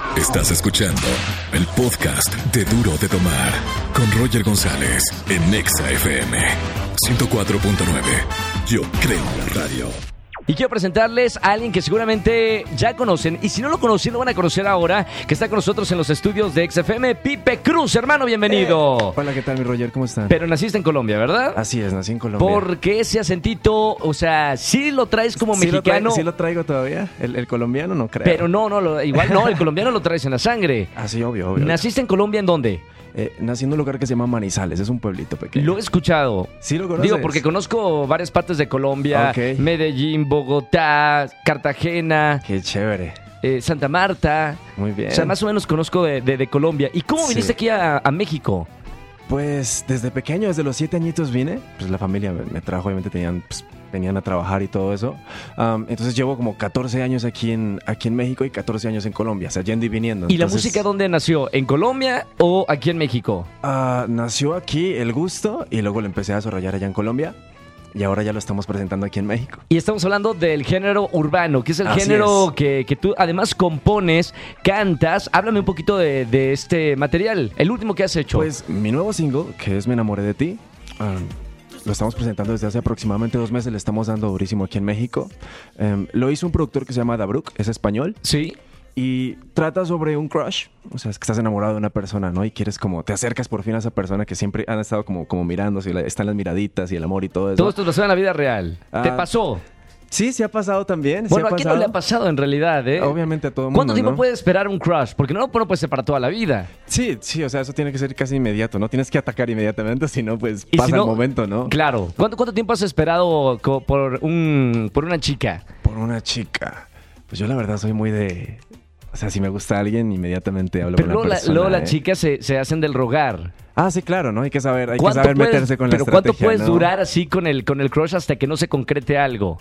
Estás escuchando el podcast de Duro de Tomar con Roger González en Nexa FM 104.9. Yo creo en la radio. Y quiero presentarles a alguien que seguramente ya conocen. Y si no lo conocen, lo van a conocer ahora. Que está con nosotros en los estudios de XFM. Pipe Cruz, hermano, bienvenido. Hola, ¿qué tal, mi Roger? ¿Cómo están? Pero naciste en Colombia, ¿verdad? Así es, nací en Colombia. ¿Por qué ese acentito? O sea, ¿sí lo traes como mexicano? ¿Sí lo traigo todavía? ¿El colombiano? No creo. Pero igual no, el colombiano lo traes en la sangre. Ah, sí, obvio. ¿Naciste en Colombia en dónde? Nací en un lugar que se llama Manizales, es un pueblito pequeño. Lo he escuchado. ¿Sí lo conoces? Digo, porque conozco varias partes de Colombia. Ok. Medellín, Bogotá, Cartagena, Qué chévere. Santa Marta. Muy bien. O sea, más o menos conozco de Colombia. ¿Y cómo viniste aquí a México? Pues desde pequeño, desde los 7 añitos vine. Pues la familia me trajo, obviamente venían a trabajar y todo eso. Entonces llevo como 14 años aquí en México y 14 años en Colombia, o sea, yendo y viniendo. ¿Y la música dónde nació? ¿En Colombia o aquí en México? Nació aquí el gusto y luego lo empecé a desarrollar allá en Colombia. Y ahora ya lo estamos presentando aquí en México. Y estamos hablando del género urbano, que es el Así género es. que tú además compones, cantas. Háblame un poquito de este material, el último que has hecho. Pues mi nuevo single, que es Me enamoré de ti, lo estamos presentando desde hace aproximadamente 2 meses, le estamos dando durísimo aquí en México. Lo hizo un productor que se llama Dabruk, es español. Sí. Y trata sobre un crush, o sea, es que estás enamorado de una persona, ¿no? Y quieres como, te acercas por fin a esa persona que siempre han estado como mirando, están las miraditas y el amor y todo eso. Todo esto pasó en la vida real. ¿Te pasó? Sí, sí ha pasado también. Bueno, sí ¿a quién no le ha pasado en realidad, eh? Obviamente a todo el mundo, ¿Cuánto tiempo ¿no? puede esperar un crush? Porque no puede ser para toda la vida. Sí, o sea, eso tiene que ser casi inmediato, ¿no? Tienes que atacar inmediatamente, si no, pues Y pasa si no, el momento, ¿no? Claro. ¿Cuánto tiempo has esperado por una chica? Por una chica. Pues yo la verdad soy muy de... O sea, si me gusta alguien, inmediatamente hablo Pero con la persona. luego las chicas se hacen del rogar. Ah, sí, claro, ¿no? Hay que saber ¿Cuánto meterse con la pero estrategia, ¿cuánto puedes ¿no? durar así con el crush hasta que no se concrete algo?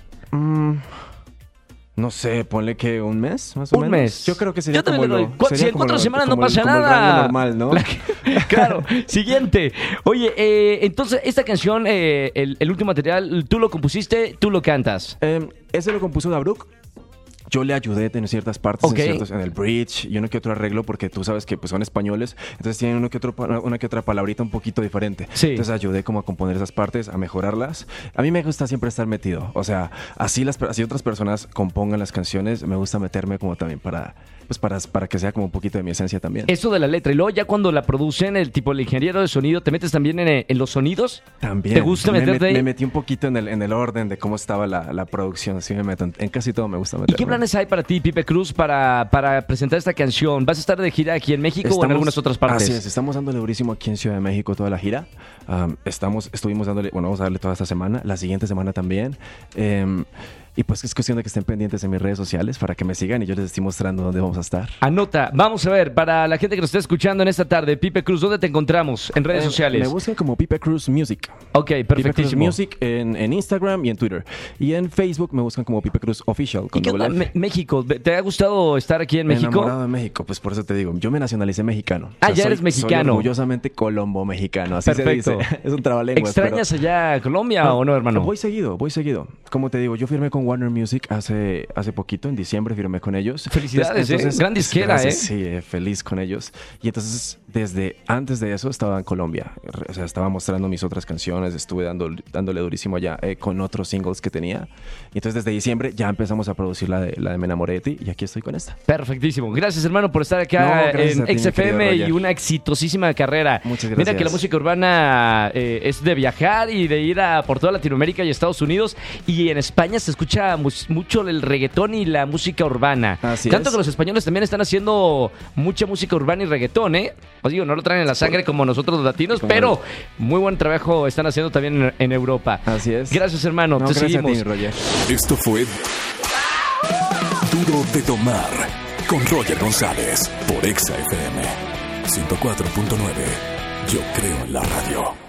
No sé, ponle que un mes, más o menos. Un mes. Yo creo que sería Yo también como le doy. Si en 4 semanas no pasa como el nada. rango normal, ¿no? Claro. Siguiente. Oye, entonces, esta canción, el último material, ¿tú lo compusiste? ¿Tú lo cantas? Ese lo compuso Dabruk. Yo le ayudé en ciertas partes, Ok. en el bridge y uno que otro arreglo, porque tú sabes que pues, son españoles, entonces tienen una que otra palabrita un poquito diferente. Sí. Entonces ayudé como a componer esas partes, a mejorarlas. A mí me gusta siempre estar metido, o sea, así otras personas compongan las canciones, me gusta meterme como también para que sea como un poquito de mi esencia también. Eso de la letra. Y luego ya cuando la producen, el ingeniero de sonido, ¿te metes también en los sonidos? También. ¿Te gusta meterte ahí? Me metí un poquito en el orden de cómo estaba la producción, así me meto. En casi todo me gusta ¿Y meterme. qué planes hay para ti, Pipe Cruz, para presentar esta canción? ¿Vas a estar de gira aquí en México o en algunas otras partes? Así es, estamos dándole durísimo aquí en Ciudad de México toda la gira. Estuvimos dándole, vamos a darle toda esta semana, la siguiente semana también. Y pues es cuestión de que estén pendientes en mis redes sociales para que me sigan y yo les estoy mostrando dónde vamos a estar. Anota, vamos a ver, para la gente que nos está escuchando en esta tarde, Pipe Cruz, ¿dónde te encontramos en redes sociales? Me buscan como Pipe Cruz Music. Ok, Pipe Cruz perfectísimo. Music en Instagram y en Twitter. Y en Facebook me buscan como Pipe Cruz Official. ¿Y Con qué onda, doble F. México? ¿Te ha gustado estar aquí en México? Enamorado de México, pues por eso te digo, yo me nacionalicé mexicano. Ya eres mexicano. Soy orgullosamente colombo-mexicano, así Perfecto. se dice. Es un trabalenguas. ¿Extrañas allá Colombia o no, hermano? Voy seguido. Como te digo, yo firmé con Warner Music hace poquito, en diciembre firmé con ellos. Felicidades, gran disquera, gracias, Sí, feliz con ellos. Y entonces, desde antes de eso, estaba en Colombia. O sea, estaba mostrando mis otras canciones, estuve dándole durísimo allá con otros singles que tenía. Y entonces, desde diciembre, ya empezamos a producir la de Me enamoré de ti, y aquí estoy con esta. Perfectísimo. Gracias, hermano, por estar acá No, gracias en a ti, mi XFM querido y Roger. una exitosísima carrera. Muchas Mira gracias. que la música urbana es de viajar y de ir por toda Latinoamérica y Estados Unidos. Y en España se escucha mucho el reggaetón y la música urbana. Así Tanto es. que los españoles también están haciendo mucha música urbana y reggaetón, ¿eh? Os digo, no lo traen en la sangre como nosotros los latinos, Como pero muy buen trabajo están haciendo también en Europa. Así es. Gracias, hermano. No, Te gracias seguimos. a ti, Roger. Esto fue Duro de Tomar con Roger González por Exa FM 104.9. Yo creo en la radio.